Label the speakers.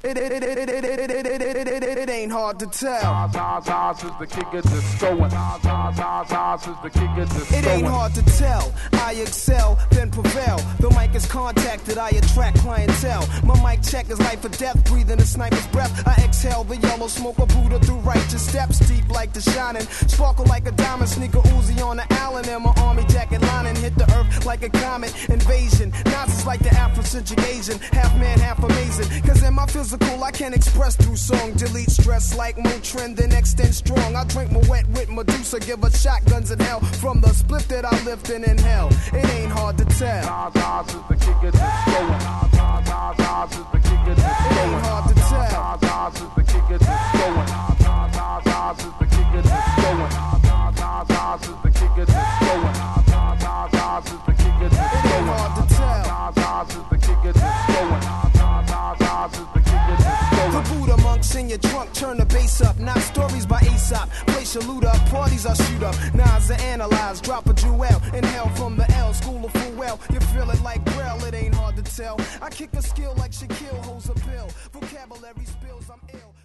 Speaker 1: It ain't hard to tell. It ain't hard to tell. I excel, then prevail. The mic is contacted, I attract clientele. My mic check is life or death, breathing a sniper's breath. I exhale the yellow smoke of Buddha through righteous steps, deep like the shining. Sparkle like a diamond, sneaker Uzi on the Allen. And my army jacket lining hit the earth like a comet. Invasion, Nazis like the Afrocentric Asian. Half man, half amazing. Cause in my physical, I can express through song. Delete stress like Motrin, then extend strong. I drink my wet with Medusa, give us shotguns in hell. From the split that I lift and inhale, it ain't hard to tell. It ain't hard to tell. It ain't hard to tell. The Buddha monks in your trunk, turn the bass up. Not stories by Aesop. Place your loot up, parties I shoot up. Nas I analyze, drop a jewel. Inhale from the L, school of full well. You feel it like Braille, it ain't hard to tell. I kick a skill like Shaquille holds a pill. Vocabulary spills, I'm ill.